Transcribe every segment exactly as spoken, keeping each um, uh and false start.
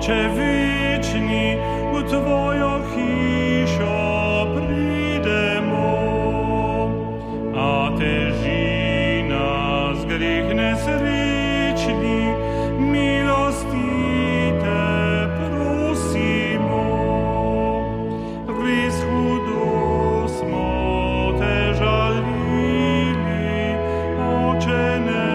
Oče večni, v tvojo hišo pridemo, a teži nas greh nesrečni, milosti te prosimo. Res hudo smo te žalili, Oče ne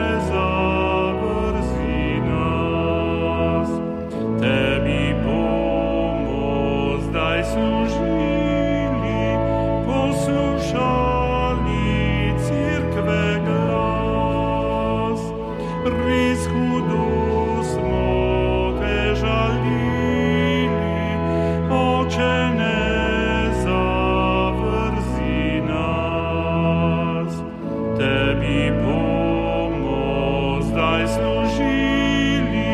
zavrzi nas. Tebi bomo zdaj služili, poslušali Cerkve glas. Res hudo smo te žalili, Oče ne zavrzi nas. Tebi bomo zdaj služili,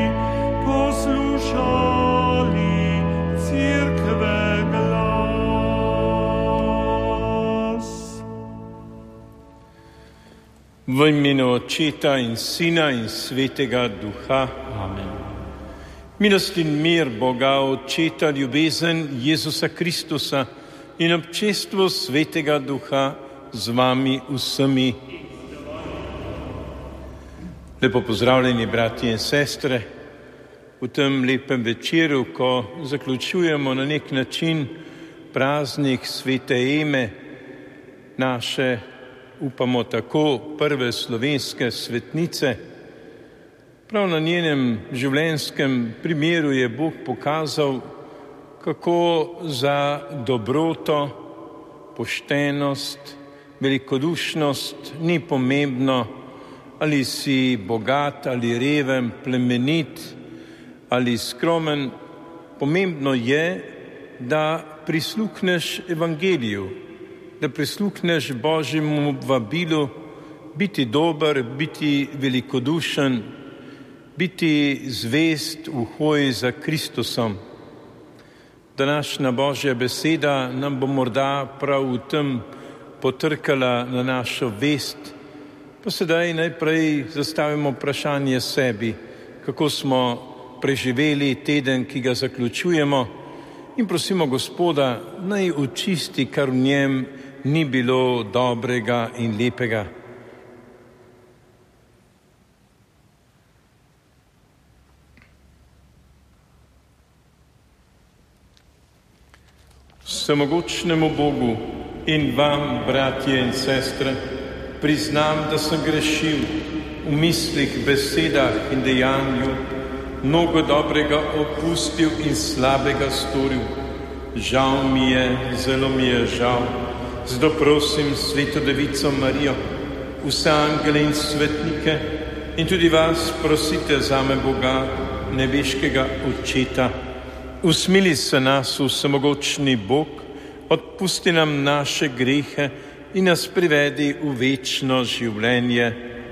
poslušali Cerkve glas. V imenu Očeta in Sina in Svetega Duha. Amen. Milost in mir Boga Očeta, ljubezen Jezusa Kristusa in občestvo Svetega Duha z vami vsemi. Lepo pozdravljeni, bratje in sestre, v tem lepem večeru, ko zaključujemo na nek način praznik Svete Eme, naše, upamo tako, prve slovenske svetnice. Prav na njenem življenjskem primeru je Bog pokazal, kako za dobroto, poštenost, velikodušnost ni pomembno, ali si bogat ali reven, plemenit ali skromen. Pomembno je, da prisluhneš evangeliju, da prisluhneš Božjemu vabilu, biti dober, biti velikodušen, biti zvest v hoji za Kristusom. Današnja Božja beseda nam bo morda prav v tem potrkala na našo vest. Pa sedaj najprej zastavimo vprašanje sebi, kako smo preživeli teden, ki ga zaključujemo, in prosimo Gospoda, naj očisti, kar v njem ni bilo dobrega in lepega. Vsemogočnemu Bogu in vam, bratje in sestre, priznam, da sem grešil v mislih, besedah in dejanju, mnogo dobrega opustil in slabega storil. Žal mi je, zelo mi je žal. Zato prosim Sveto Devico Marijo, vse angele in svetnike in tudi vas prosite zame Boga, nebeškega Očeta. Usmili se nas, vsemogočni Bog, odpusti nam naše grehe in nas privedi v večno življenje.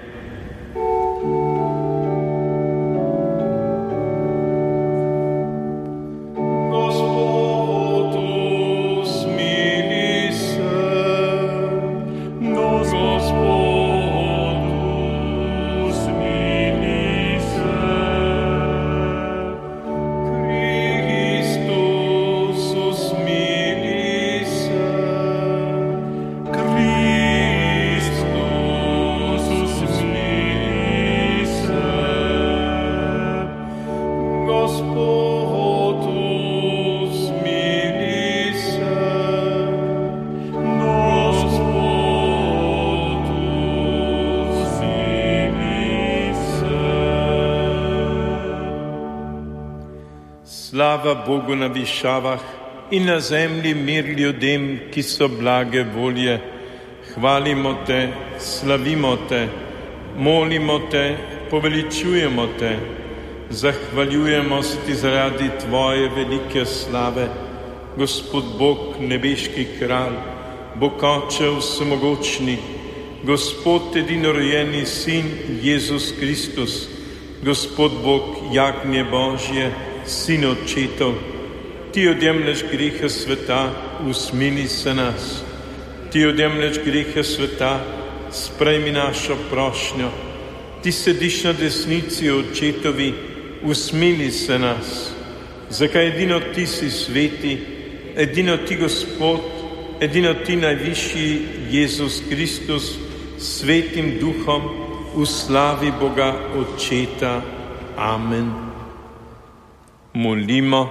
Slava Bogu na višavah in na zemlji mir ljudem, ki so blage volje. Hvalimo te, slavimo te, molimo te, poveličujemo te, zahvaljujemo se ti zaradi tvoje velike slave. Gospod Bog, nebeški kralj, Bog Oče vsemogočni, Gospod edinorojenni Sin Jezus Kristus, Gospod Bog, jagnje Božje, Sin Očetov, ti odjemlješ grehe sveta, usmili se nas. Ti odjemlješ grehe sveta, sprejmi našo prošnjo. Ti sediš na desnici Očetovi, usmili se nas. zakaj edino ti si sveti, edino ti Gospod, edino ti najvišji Jezus Kristus, svetim duhom, v slavi Boga Očeta. Amen. Molimo.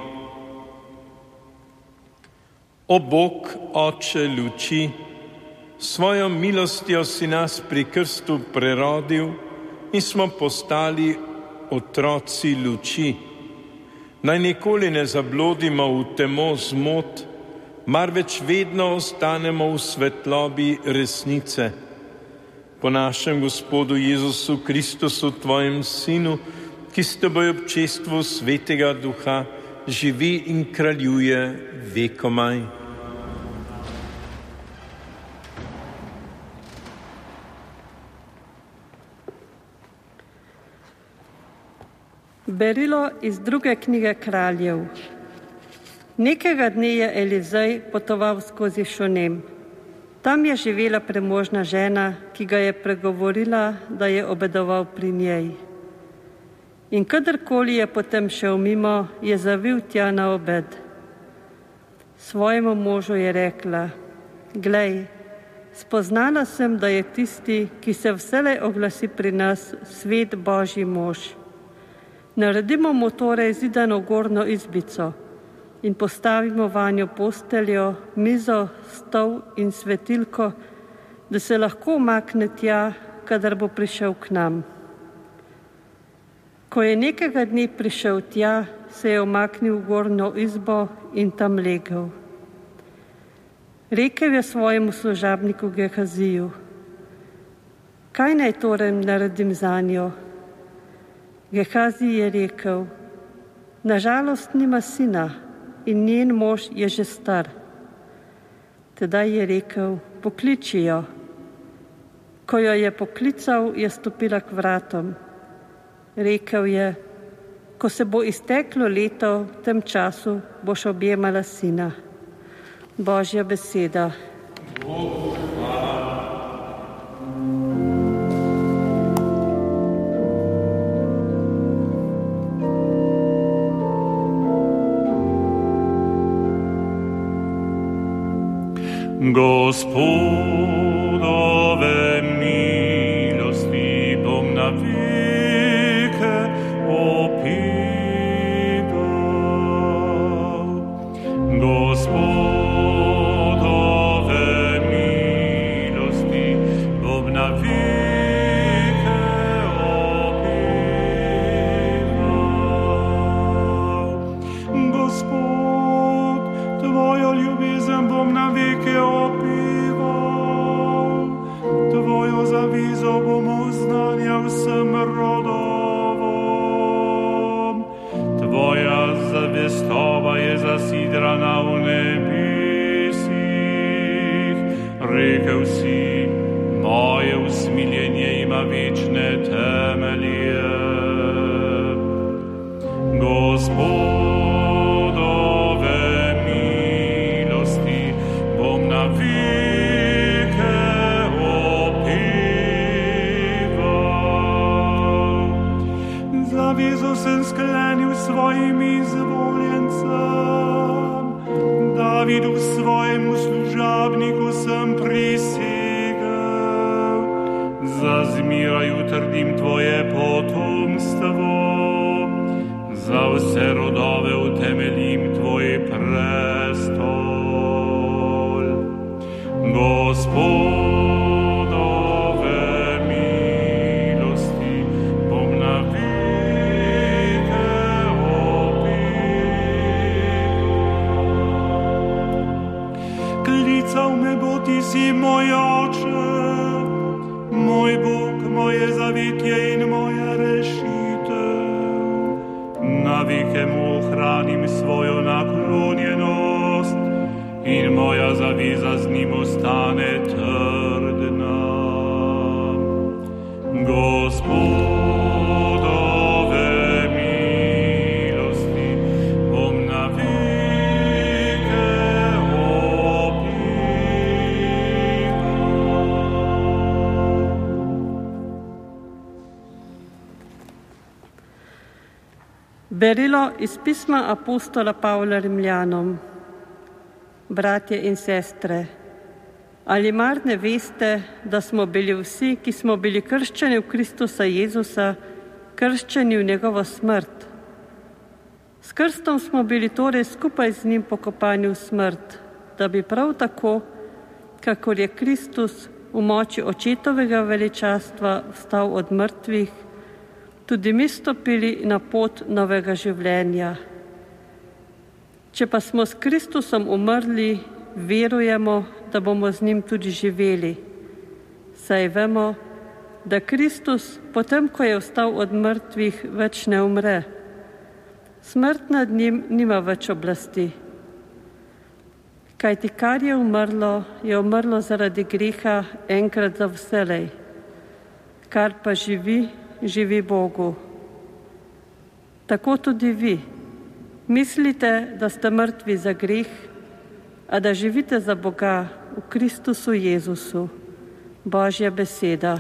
O Bog, Oče luči, svojo milostjo si nas pri krstu prerodil in smo postali otroci luči. Naj nikoli ne zablodimo v temo zmot, marveč vedno ostanemo v svetlobi resnice. Po našem Gospodu Jezusu Kristusu, tvojem Sinu, ki s teboj v občestvu Svetega Duha živi in kraljuje vekomaj. Berilo iz druge knjige Kraljev. Nekega dne je Elizej potoval skozi Šunem. Tam je živela premožna žena, ki ga je pregovorila, da je obedoval pri njej. In kadarkoli je potem šel mimo, je zavil tja na obed. Svojemu možu je rekla: Glej, spoznala sem, da je tisti, ki se vselej oglasi pri nas, svet Božji mož. Naredimo mu torej zidano gornjo izbico in postavimo vanjo posteljo, mizo, stol in svetilko, da se lahko umakne tja, kadar bo prišel k nam. Ko je nekega dne prišel tja, se je umaknil v gornjo izbo in tam legel. Rekel je svojemu služabniku Gehaziju: Kaj naj torej naredim zanjo? Gehazi je rekel: Nažalost nima sina in njen mož je že star. Tedaj je rekel: Pokliči jo. Ko jo je poklical, je stopila k vratom. Rekel je: Ko se bo izteklo leto, v tem času boš objemala sina. Božja beseda. Bog. Gospodove milosti bom na veke opeval. Gospodove milosti bom na veke opeval. Gospod, tvojo ljubezen bom na veke opeval. Tvojo zavizo bom oznanjal vsem rodovom. Tvoja zavestova je zasidrana v nebesih. Rekel si, moje usmiljenje ima večne temelje. Gospodove milosti bom na veke opeval. Zavezo sem sklenil svojim izvoljencem, Davidu svojemu služabniku sem prisegel. Za zmiraj utrdim tvoje potomstvo, za vse rodove utemeljim tvoj prestol. Gospodove milosti bom na veke opeval. Klical me bo, ti si moj oče, moj Bog, moje zavetje in moja rešitev. Na veke mu ohranim svojo naklonjenost in moja zaveza z njim ostane trdna. Gospodove milosti bom na veke opeval. Berilo iz pisma apostola Pavla Rimljanom. Bratje in sestre, ali mar ne veste, da smo bili vsi, ki smo bili krščeni v Kristusa Jezusa, krščeni v njegovo smrt? S krstom smo bili torej skupaj z njim pokopani v smrt, da bi prav tako, kakor je Kristus v moči očetovega veličastva vstal od mrtvih, tudi mi stopili na pot novega življenja. Če pa smo s Kristusom umrli, verujemo, da bomo z njim tudi živeli. Saj vemo, da Kristus, potem ko je vstal od mrtvih, več ne umre. Smrt nad njim nima več oblasti. Kajti kar je umrlo, je umrlo zaradi greha enkrat za vselej. Kar pa živi, živi Bogu. Tako tudi vi. Mislite, da ste mrtvi za greh, a da živite za Boga v Kristusu Jezusu. Božja beseda.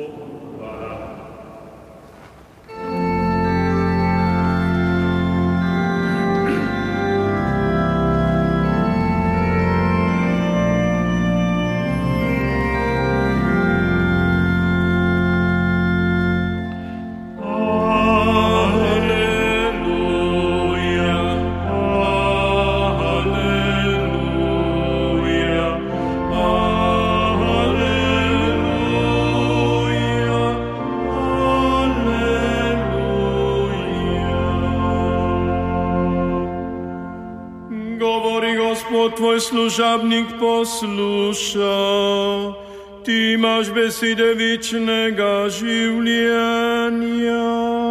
Tvoj služabnik posluša, ti imaš besede večnega življenja.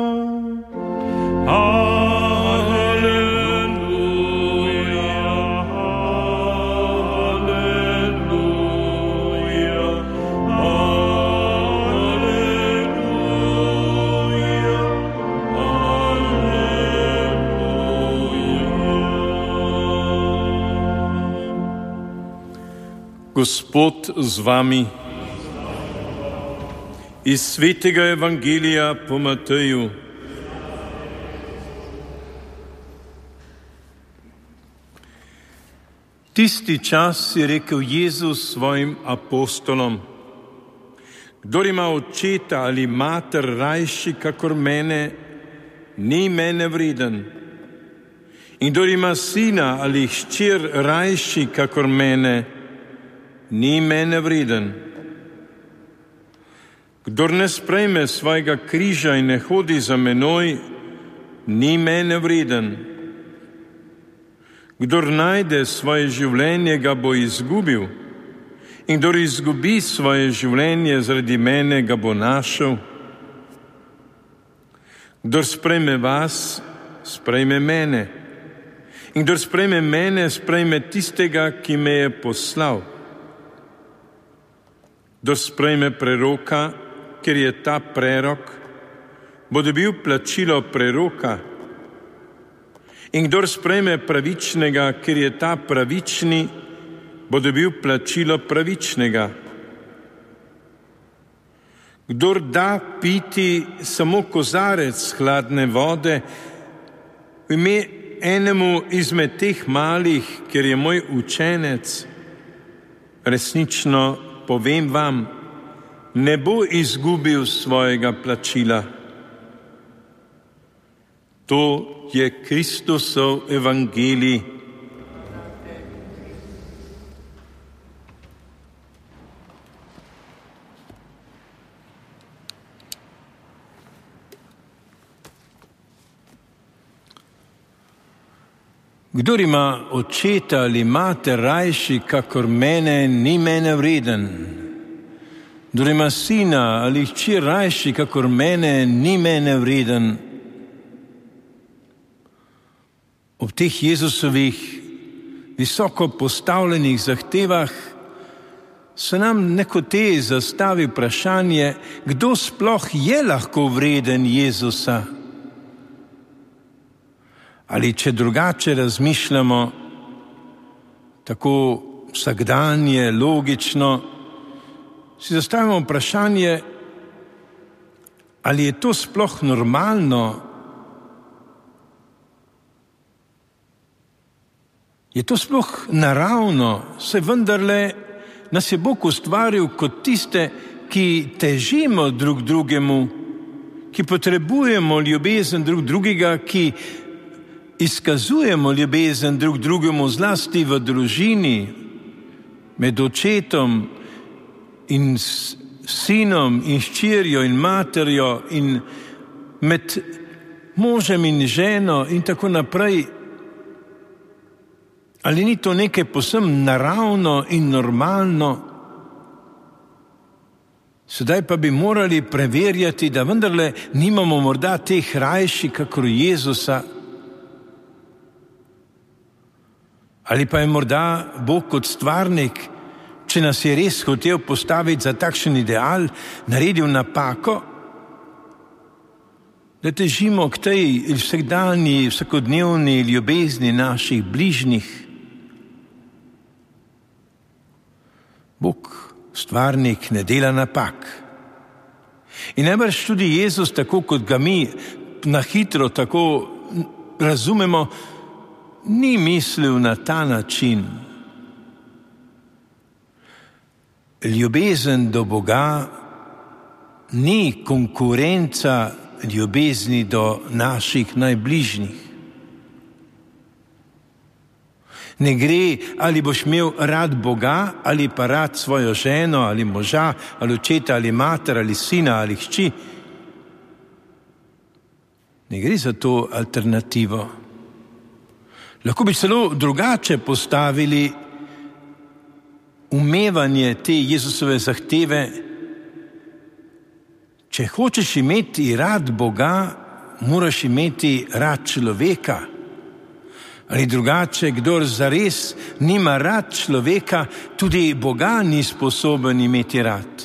Aleluja, aleluja, aleluja, Gospod z vami. Iz svetega evangelija po Mateju. Tisti čas je rekel Jezus svojim apostolom: kdor ima očeta ali mater rajši kakor mene, ni mene vreden. In kdor ima sina ali hčer rajši kakor mene, ni mene vreden. Kdor ne sprejme svojega križa in ne hodi za menoj, ni mene vreden. Kdor najde svoje življenje, ga bo izgubil, in kdor izgubi svoje življenje zaradi mene, ga bo našel. Kdor sprejme vas, sprejme mene. In kdor sprejme mene, sprejme tistega, ki me je poslal. Kdor sprejme preroka, ker je ta prerok, bo dobil plačilo preroka. In kdor sprejme pravičnega, ker je ta pravični, bo dobil plačilo pravičnega. Kdor da piti samo kozarec hladne vode, v ime enemu izmed teh malih, ker je moj učenec, resnično povem vam, ne bo izgubil svojega plačila. To je Kristusov evangelij. Kdor ima očeta ali mater rajši kakor mene, ni mene vreden. Kdor ima sina ali hčer rajši kakor mene, ni mene vreden. Ob teh Jezusovih visoko postavljenih zahtevah se nam nehote zastavi vprašanje, kdo sploh je lahko vreden Jezusa. Ali če drugače razmišljamo, tako vsakdanje, logično, si zastavimo vprašanje, ali je to sploh normalno, Je to sploh naravno, se vendarle nas je Bog ustvaril kot tiste, ki težimo drug drugemu, ki potrebujemo ljubezen drug drugega, ki izkazujemo ljubezen drug drugemu, zlasti v družini, med očetom in sinom in hčerjo in materjo in med možem in ženo in tako naprej. Ali ni to nekaj posem naravno in normalno? Sedaj pa bi morali preverjati, da vendarle nimamo morda teh rajši kakor Jezusa. Ali pa je morda Bog kot stvarnik, če nas je res hotel postaviti za takšen ideal, naredil napako, da težimo k tej vsakdanji, vsakodnevni ljubezni naših bližnjih. Bog, stvarnik, ne dela napak. In najbrž tudi Jezus, tako kot ga mi na hitro tako razumemo, ni mislil na ta način. Ljubezen do Boga ni konkurenca ljubezni do naših najbližnjih. Ne gre, ali boš imel rad Boga, ali pa rad svojo ženo, ali moža, ali očeta, ali mater, ali sina, ali hči. Ne gre za to alternativo. Lahko bi celo drugače postavili umevanje te Jezusove zahteve. Če hočeš imeti rad Boga, moraš imeti rad človeka. Ali drugače, kdor zares nima rad človeka, tudi Boga ni sposoben imeti rad.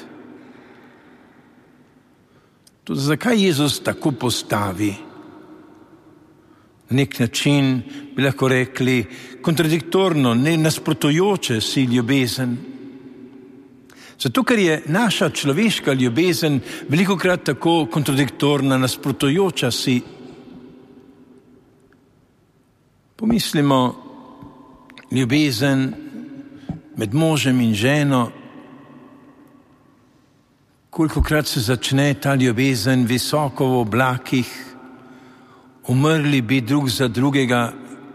Tudi zakaj Jezus tako postavi? Na nek način bi lahko rekli kontradiktorno, ne nasprotujoče si ljubezen. Zato, ker je naša človeška ljubezen velikokrat tako kontradiktorna, nasprotujoča si. Pomislimo, ljubezen med možem in ženo, kolikokrat se začne ta ljubezen visoko v oblakih, umrli bi drug za drugega,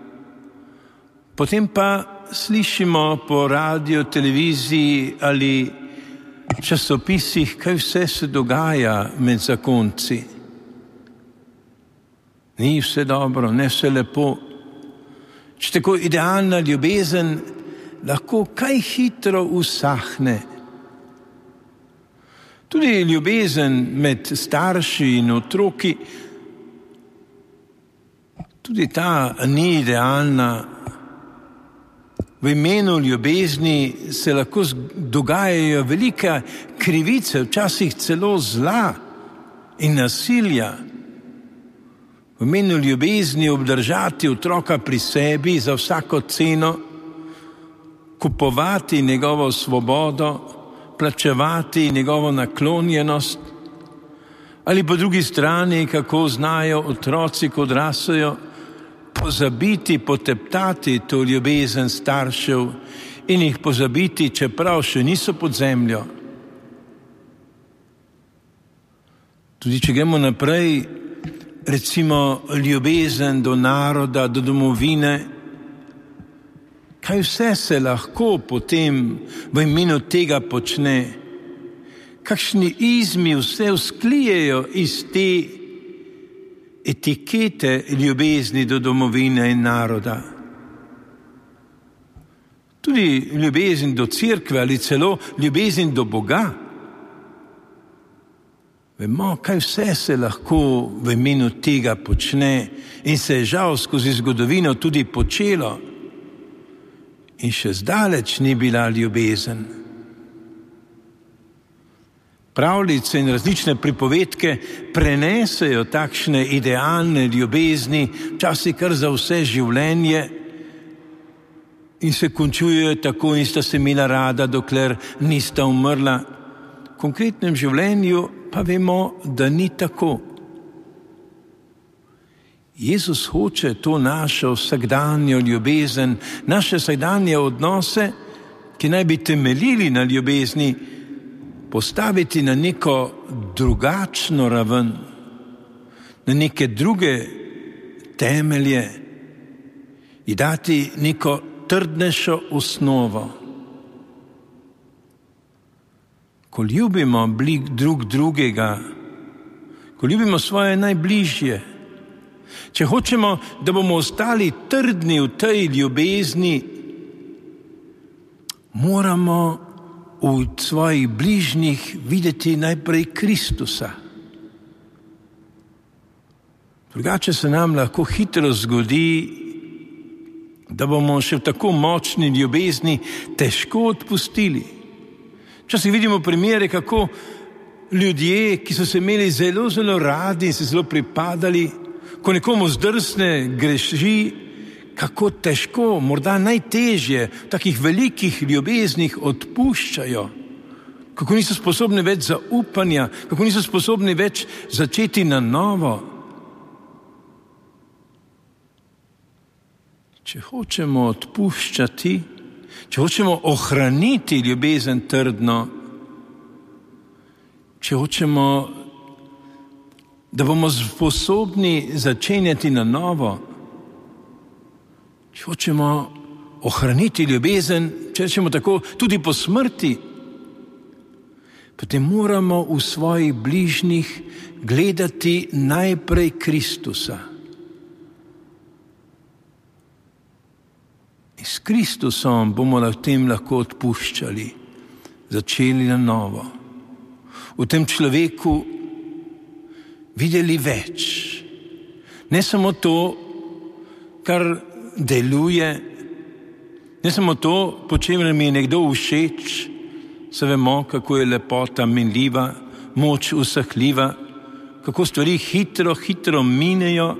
potem pa slišimo po radiju, televiziji ali časopisih, kaj vse se dogaja med zakonci. Ni vse dobro, ne vse lepo. Če tako idealna ljubezen lahko kaj hitro usahne. Tudi ljubezen med starši in otroki, tudi ta ni idealna. V imenu ljubezni se lahko dogajajo velike krivice, včasih celo zla in nasilja. V imenu ljubezni obdržati otroka pri sebi za vsako ceno, kupovati njegovo svobodo, plačevati njegovo naklonjenost, ali po drugi strani, kako znajo otroci, ko odrastejo, pozabiti, poteptati to ljubezen staršev in jih pozabiti, čeprav še niso pod zemljo. Tudi če gremo naprej, recimo ljubezen do naroda, do domovine, kaj vse se lahko potem v imenu tega počne, kakšni izmi vse vzklijejo iz te etikete ljubezni do domovine in naroda. Tudi ljubezen do cerkve ali celo ljubezen do Boga. Vemo, kaj vse se lahko v imenu tega počne in se je žal skozi zgodovino tudi počelo. In še zdaleč ni bila ljubezen. Pravljice in različne pripovedke prenesejo takšne idealne ljubezni, včasih kar za vse življenje, in se končujejo tako in sta se imela rada, dokler nista umrla. V konkretnem življenju pa vemo, da ni tako. Jezus hoče to našo vsakdanjo ljubezen, naše vsakdanje odnose, ki naj bi temeljili na ljubezni, postaviti na neko drugačno raven, na neke druge temelje in dati neko trdnejšo osnovo. Ko ljubimo drug drugega, ko ljubimo svoje najbližje, če hočemo, da bomo ostali trdni v tej ljubezni, moramo v svojih bližnjih videti najprej Kristusa. Drugače se nam lahko hitro zgodi, da bomo še v tako močni ljubezni težko odpustili. Včasih vidimo primere, kako ljudje, ki so se imeli zelo, zelo radi in se zelo pripadali, ko nekomu zdrsne greši, kako težko, morda najtežje v takih velikih ljubeznih odpuščajo, kako niso sposobni več zaupanja, kako niso sposobni več začeti na novo. Če hočemo odpuščati, če hočemo ohraniti ljubezen trdno, če hočemo, da bomo sposobni začenjati na novo, če hočemo ohraniti ljubezen, če rečemo tako, tudi po smrti, potem moramo v svojih bližnjih gledati najprej Kristusa. In s Kristusom bomo na tem lahko odpuščali, začeli na novo. V tem človeku videli več. Ne samo to, kar deluje, ne samo to, po čemer mi je nekdo všeč, se vemo, kako je lepota minljiva, moč usahljiva, kako stvari hitro, hitro minejo.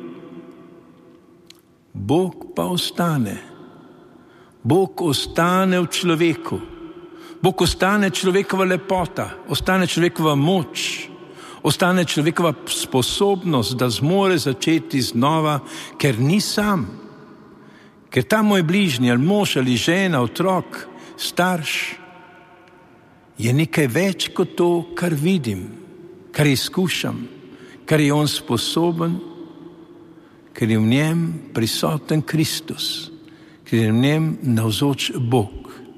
Bog pa ostane. Bog ostane v človeku. Bog ostane človekova lepota, ostane človekova moč, ostane človekova sposobnost, da zmore začeti znova, ker ni sam. Ker ta moj bližnji, ali mož, ali žena, otrok, starš, je nekaj več kot to, kar vidim, kar izkušam, kar je on sposoben, ker je v njem prisoten Kristus, ker je v njem navzoč Bog.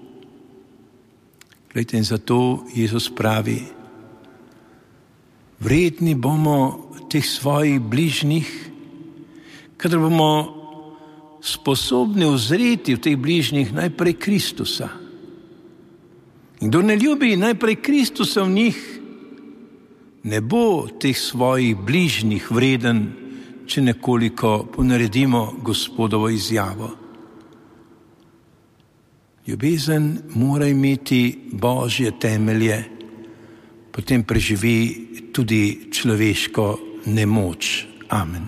Glejte, in zato Jezus pravi, vredni bomo teh svojih bližnjih, kadar bomo sposobni uzreti v teh bližnjih najprej Kristusa. In kdo ne ljubi najprej Kristusa v njih, ne bo teh svojih bližnjih vreden, če nekoliko ponaredimo Gospodovo izjavo. Ljubezen mora imeti Božje temelje, potem preživi tudi človeško nemoč. Amen.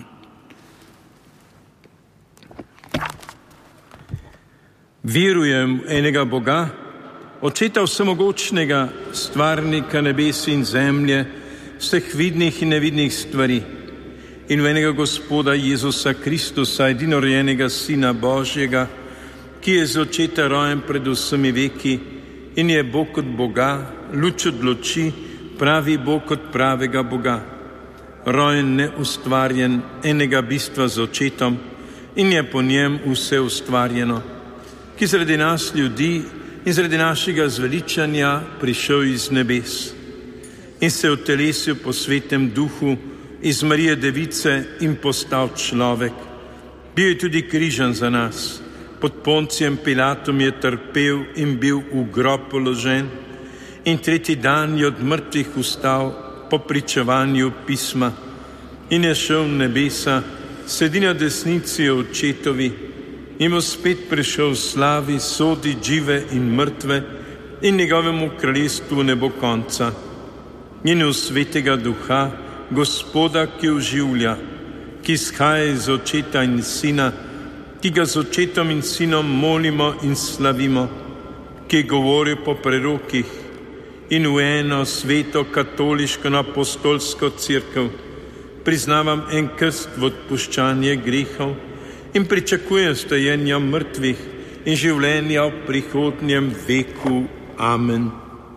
Verujem v enega Boga, Očeta vsemogočnega, stvarnika nebes in zemlje, vseh vidnih in nevidnih stvari, in v enega Gospoda Jezusa Kristusa, edinorojenega Sina Božjega, ki je z očeta rojen pred vsemi veki in je Bog od Boga, luč od luči, pravi Bog od pravega Boga, rojen neustvarjen, enega bistva z očetom in je po njem vse ustvarjeno, ki zaradi nas ljudi in zaradi našega zveličanja prišel iz nebes in se utelesil po svetem duhu iz Marije Device in postal človek. Bil je tudi križan za nas. Pod Poncijem Pilatom je trpel in bil v grob položen in tretji dan je od mrtvih vstal po pričevanju pisma in je šel v nebesa, sedi na desnici očetovi in bo spet prišel v slavi, sodi žive in mrtve in njegovemu kraljestvu ne bo konca. In v svetega duha, Gospoda, ki oživlja, ki izhaja iz očeta in sina, ki ga z očetom in sinom molimo in slavimo, ki govori po prerokih in v eno sveto katoliško apostolsko cerkev, priznavam en krst v odpuščanje grehov in pričakujem stajenja mrtvih in življenja v prihodnjem veku. Amen.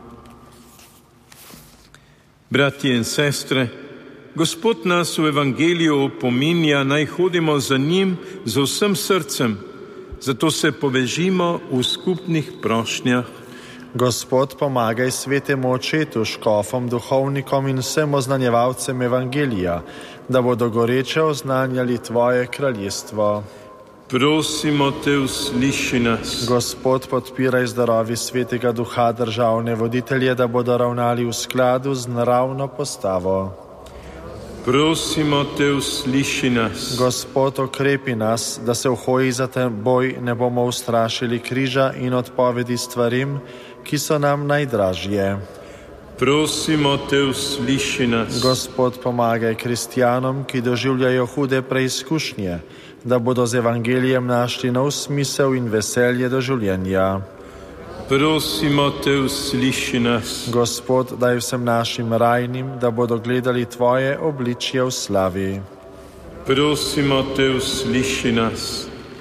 Bratje in sestre, Gospod nas v Evangeliju opominja, naj hodimo za njim z vsem srcem, zato se povežimo v skupnih prošnjah. Gospod, pomagaj svetemu očetu, škofom, duhovnikom in vsem oznanjevalcem Evangelija, da bodo goreče oznanjali Tvoje kraljestvo. Prosimo te, usliši nas. Gospod, podpiraj zdravi svetega duha državne voditelje, da bodo ravnali v skladu z naravno postavo. Prosimo te, usliši nas. Gospod, okrepi nas, da se v hoji za Teboj ne bomo ustrašili križa in odpovedi stvarim, ki so nam najdražje. Prosimo te, usliši nas. Gospod, pomagaj kristjanom, ki doživljajo hude preizkušnje, da bodo z Evangelijem našli nov smisel in veselje do življenja. Prosimo te, usliši nas. Gospod, daj vsem našim rajnim, da bodo gledali Tvoje obličje v slavi. Prosimo te, usliši nas.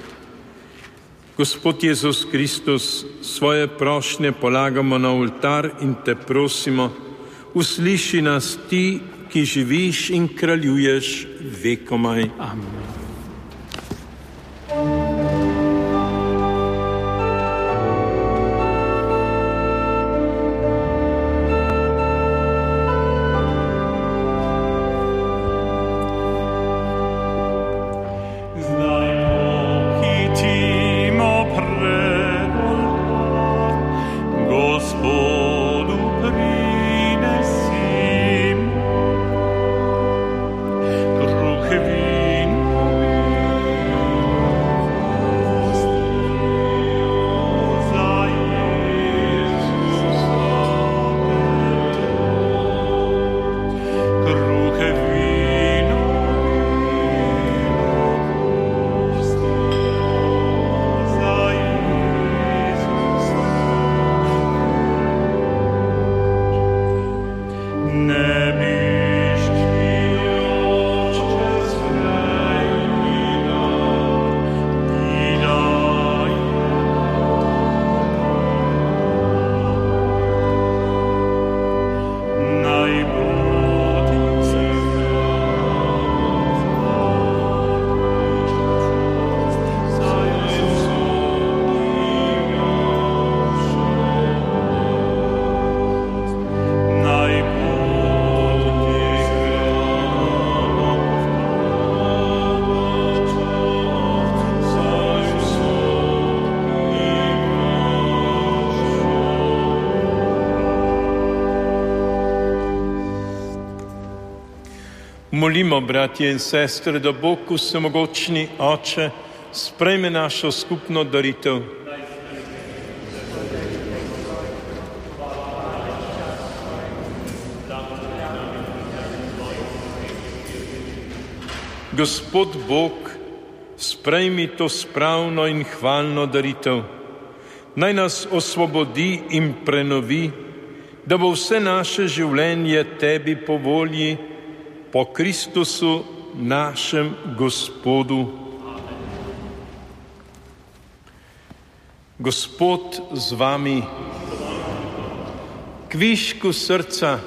Gospod Jezus Kristus, svoje prošnje polagamo na oltar in te prosimo, usliši nas ti, ki živiš in kraljuješ vekomaj. Amen. Molimo, bratje in sestre, da Bog vsemogočni Oče sprejme našo skupno daritev. Gospod Bog, sprejmi to spravno in hvalno daritev. Naj nas osvobodi in prenovi, da bo vse naše življenje Tebi po volji, po Kristusu, našem Gospodu. Gospod z vami, kvišku srca,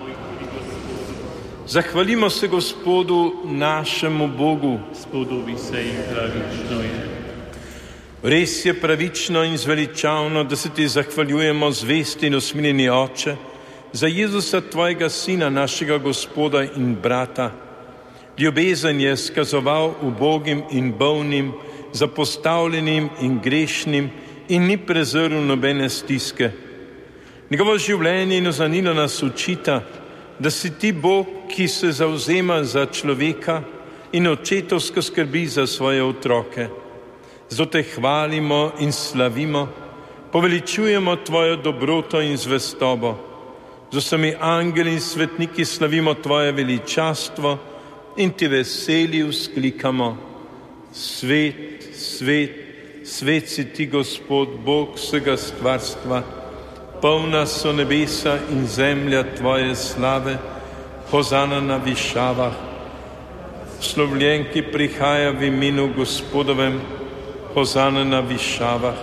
zahvalimo se Gospodu, našemu Bogu. Spodobi se in pravično je. Res je pravično in zveličavno, da se Ti zahvaljujemo, zvesti in usmiljeni Oče, za Jezusa, Tvojega Sina, našega Gospoda in brata. Ljubezen je skazoval ubogim in bolnim, zapostavljenim in grešnim in ni prezrl nobene stiske. Njegovo življenje in ozanilo nas učita, da si Ti Bog, ki se zavzema za človeka in očetovsko skrbi za svoje otroke. Zato Te hvalimo in slavimo, poveličujemo Tvojo dobroto in zvestobo. Z vsemi angeli in svetniki slavimo Tvoje veličastvo in Ti veseli vzklikamo: Svet, svet, svet si Ti, Gospod, Bog vsega stvarstva, polna so nebesa in zemlja Tvoje slave, hozana na višavah. Slovljen, ki prihaja v imenu Gospodovem, hozana na višavah.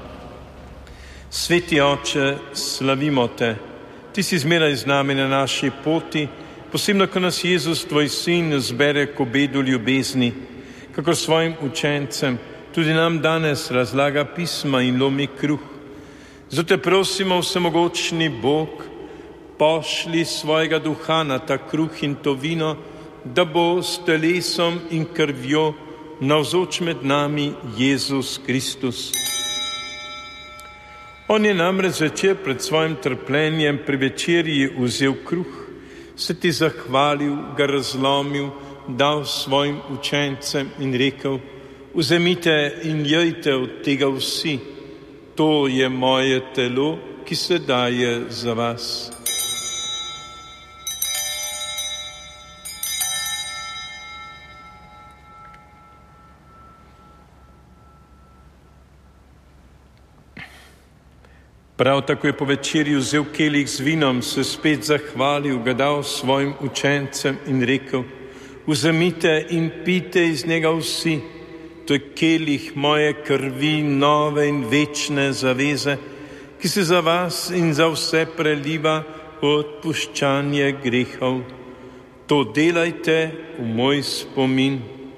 Sveti Oče, slavimo te. Ti si zmeraj z nami na naši poti, posebno, ko nas Jezus, tvoj sin, zbere k obedu ljubezni, kako svojim učencem tudi nam danes razlaga pisma in lomi kruh. Zato te prosimo, vsemogočni Bog, pošli svojega duha na ta kruh in to vino, da bo s telesom in krvjo navzoč med nami Jezus Kristus. On je namreč zvečer pred svojim trpljenjem pri večerji vzel kruh, se ti zahvalil, ga razlomil, dal svojim učencem in rekel: vzemite in jejte od tega vsi, to je moje telo, ki se daje za vas. Prav tako je po večerji vzel kelih z vinom, se spet zahvalil, ga dal svojim učencem in rekel: vzemite in pijte iz njega vsi, to je kelih moje krvi, nove in večne zaveze, ki se za vas in za vse preliva v odpuščanje grehov. To delajte v moj spomin.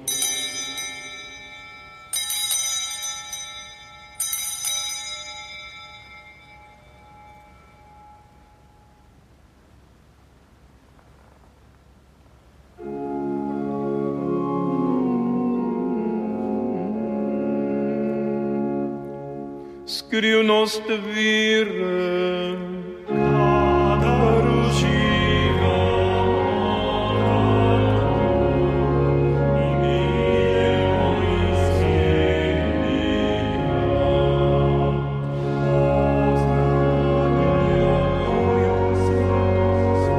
Skrivnost vire, kadar uživamo, imejmo izjemnika, ozdravljajo svojo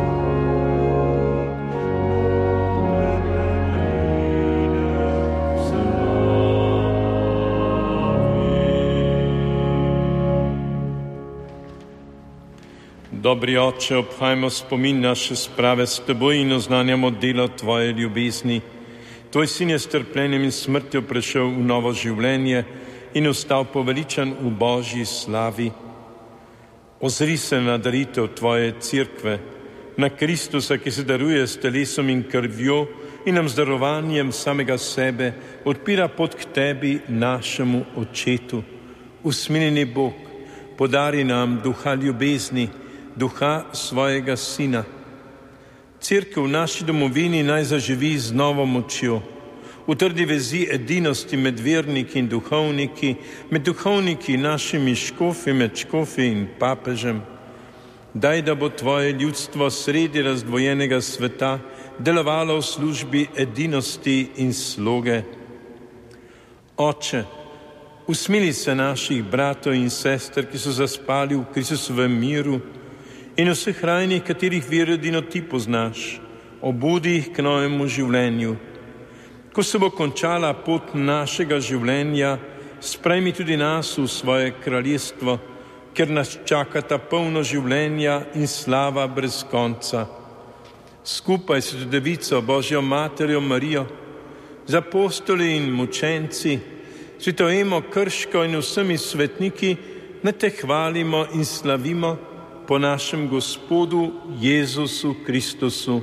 Dobri Oče, obhajmo spomin naše sprave s Teboj in oznanjamo delo Tvoje ljubezni. Tvoj sin je s trpljenjem in smrtjo prešel v novo življenje in ostal poveličan v Božji slavi. Ozri se na daritev Tvoje cerkve, na Kristusa, ki se daruje s telesom in krvjo in nam z darovanjem samega sebe odpira pot k Tebi, našemu Očetu. Usmiljeni Bog, podari nam duha ljubezni, duha svojega Sina. Cerkev v naši domovini naj zaživi z novo močjo, utrdi vezi edinosti med verniki in duhovniki, med duhovniki našimi škofi, med škofi in papežem. Daj, da bo Tvoje ljudstvo sredi razdvojenega sveta delovalo v službi edinosti in sloge. Oče, usmili se naših bratov in sester, ki so zaspali v Kristusovem miru, in vseh rajnih, katerih vero edino Ti poznaš, obudi jih k novemu življenju. Ko se bo končala pot našega življenja, sprejmi tudi nas v svoje kraljestvo, ker nas čakata polno življenja in slava brez konca. Skupaj s Devico, Božjo materjo Marijo, z apostoli in mučenci, sveto Emo Krško in vsemi svetniki, naj Te hvalimo in slavimo po našem Gospodu Jezusu Kristusu.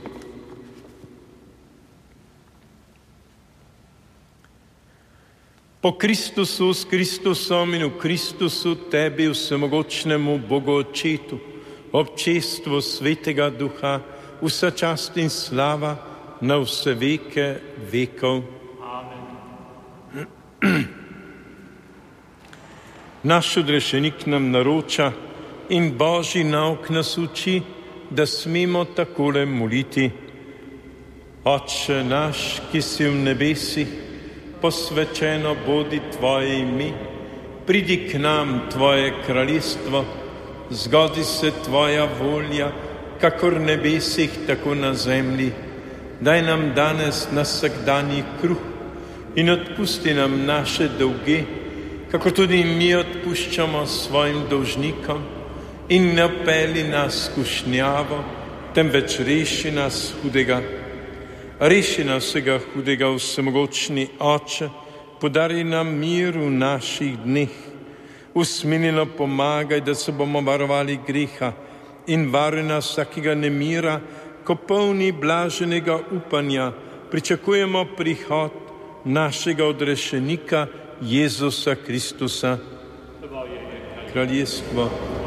Po Kristusu, s Kristusom in v Kristusu Tebi, vsemogočnemu Bogu Očetu, občestvu Svetega Duha, vsa čast in slava na vse veke vekov. Amen. Naš odrešenik nam naroča in Božji nauk nas uči, da smemo takole moliti. Oče naš, ki si v nebesih, posvečeno bodi Tvoje ime, pridi k nam Tvoje kraljestvo, zgodi se Tvoja volja, kakor v nebesih, tako na zemlji. Daj nam danes na vsakdanji kruh in odpusti nam naše dolge, kako tudi mi odpuščamo svojim dolžnikom, in ne pelji nas v skušnjavo, temveč reši nas hudega. Reši nas vsega hudega, vsemogočni Oče, podari nam mir v naših dneh. Usmileno pomagaj, da se bomo varovali greha in varuj nas vsakega nemira, ko polni blaženega upanja pričakujemo prihod našega odrešenika Jezusa Kristusa. Kraljestvo.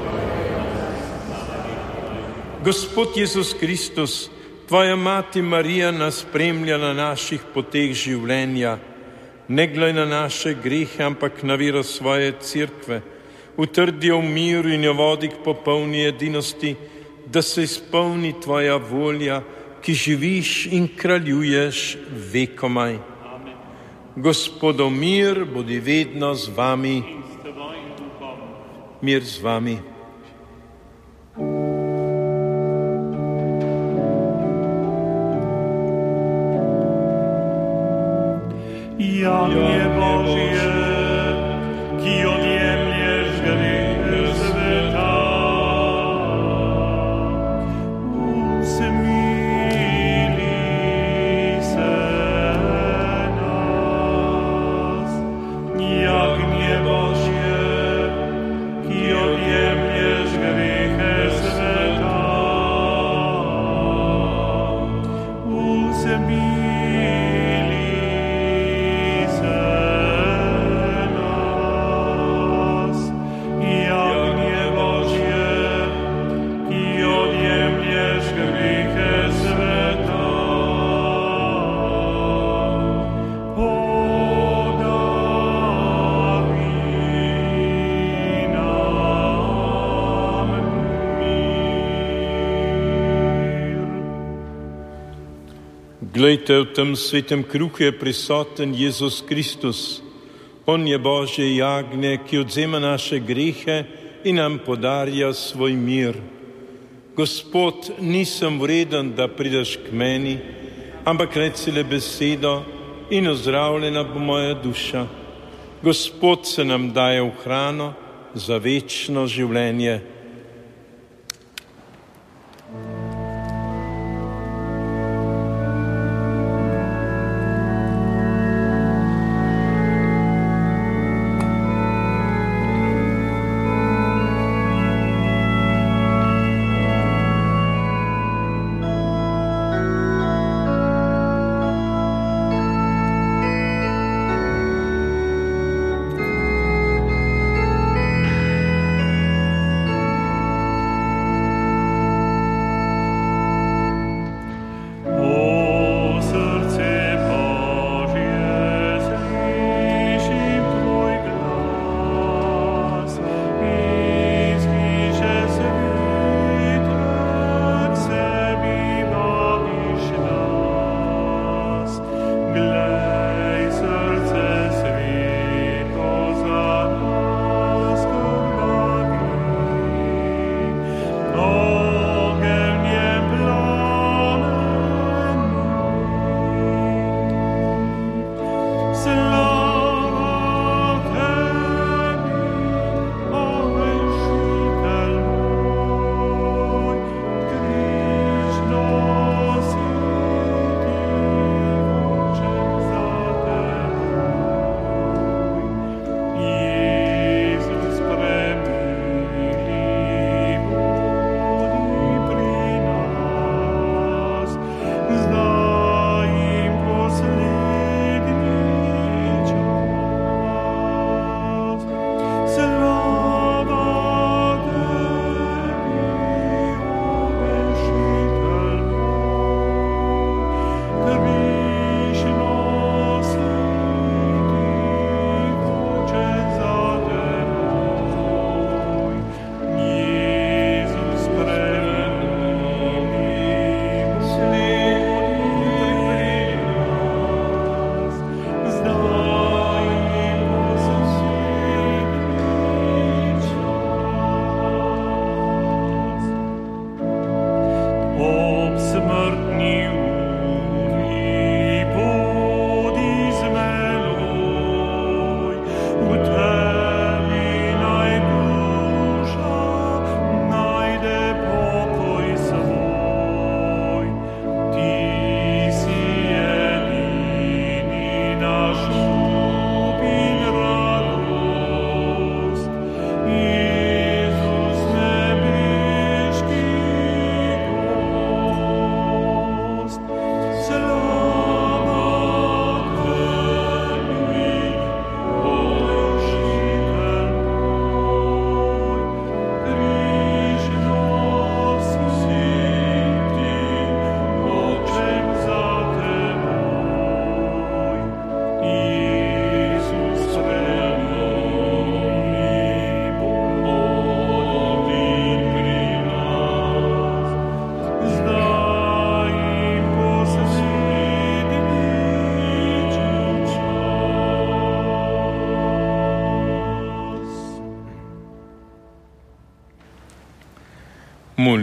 Gospod Jezus Kristus, Tvoja mati Marija nas spremlja na naših poteh življenja. Ne glej na naše grehe, ampak na vero svoje cerkve. Utrdi jo v miru in jo vodi k popolni edinosti, da se izpolni Tvoja volja, ki živiš in kraljuješ vekomaj. Gospodov mir bodi vedno z vami. Mir z vami. Janje Božje, ki odjemlješ grehe sveta, usmili se nas. Janje Božje, ki odjemlješ grehe sveta, usmili Glejte, v tem svetem kruhu je prisoten Jezus Kristus. On je Božje jagnje, ki odzema naše grehe in nam podarja svoj mir. Gospod, nisem vreden, da prideš k meni, ampak reci le besedo in ozdravljena bo moja duša. Gospod se nam daje v hrano za večno življenje.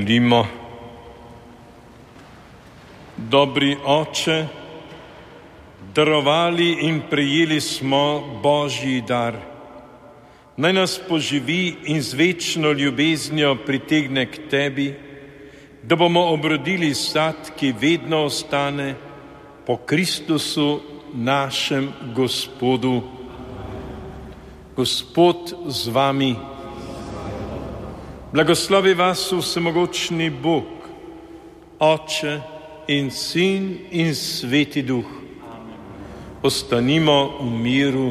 Molimo. Dobri Oče, darovali in prejeli smo Božji dar. Naj nas poživi in z večno ljubeznijo pritegne k Tebi, da bomo obrodili sad, ki vedno ostane, po Kristusu našem Gospodu. Gospod z vami. Blagoslovi vas vsemogočni Bog, Oče in Sin in Sveti Duh. Ostanimo v miru.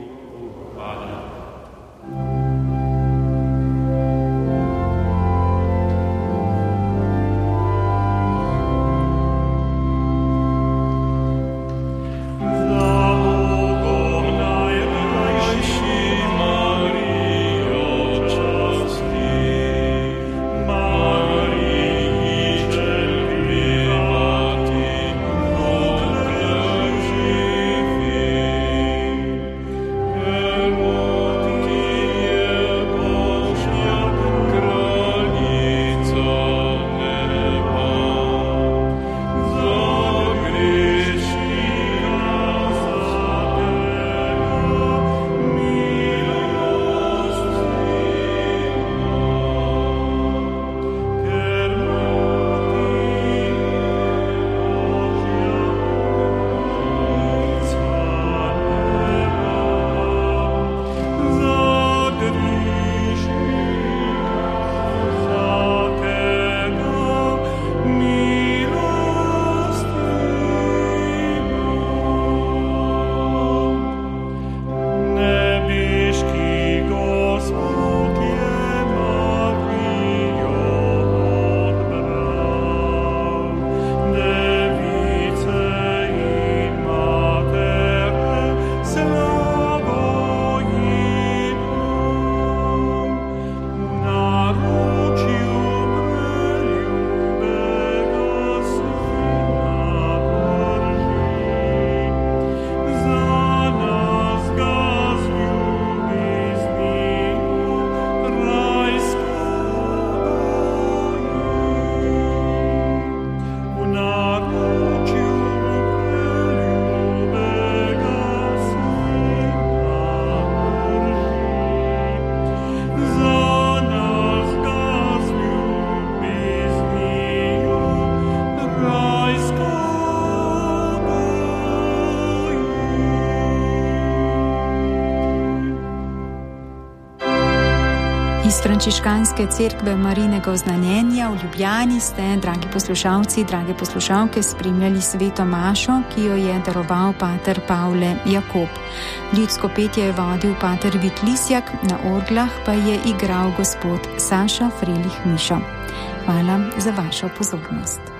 Iz Frančiškanske cerkve Marijinega oznanjenja v Ljubljani ste, dragi poslušalci, drage poslušalke, spremljali sveto mašo, ki jo je daroval pater Pavle Jakob. Ljudsko petje je vodil pater Vit Lisjak, na orglah pa je igral gospod Saša Frelih Mišo. Hvala za vašo pozornost.